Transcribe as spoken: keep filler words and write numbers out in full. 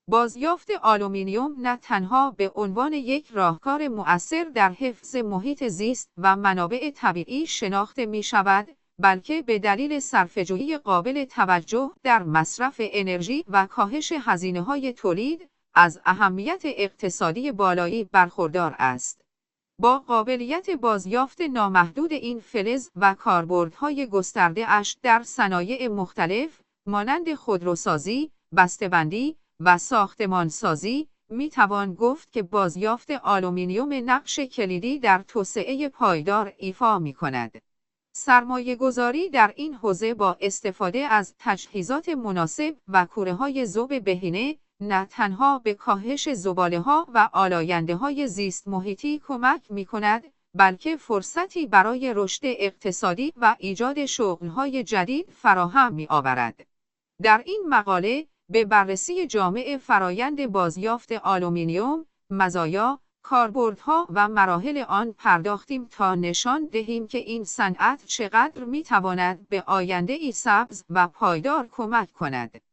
بازیافت آلومینیوم نه تنها به عنوان یک راهکار مؤثر در حفظ محیط زیست و منابع طبیعی شناخته می شود، بلکه به دلیل صرفه‌جویی قابل توجه در مصرف انرژی و کاهش هزینه‌های تولید، از اهمیت اقتصادی بالایی برخوردار است. با قابلیت بازیافت نامحدود این فلز و کاربردهای گسترده‌اش در صنایع مختلف، مانند خودروسازی، بسته‌بندی و ساختمانسازی، می توان گفت که بازیافت آلومینیوم نقش کلیدی در توسعه پایدار ایفا می کند. سرمایه‌گذاری در این حوزه با استفاده از تجهیزات مناسب و کوره‌های ذوب بهینه، نه تنها به کاهش زباله‌ها و آلاینده‌های زیست محیطی کمک می‌کند، بلکه فرصتی برای رشد اقتصادی و ایجاد شغل‌های جدید فراهم می‌آورد. در این مقاله به بررسی جامع فرایند بازیافت آلومینیوم، مزایا، کاربردها و مراحل آن پرداختیم تا نشان دهیم که این صنعت چقدر می‌تواند به آینده‌ای سبز و پایدار کمک کند.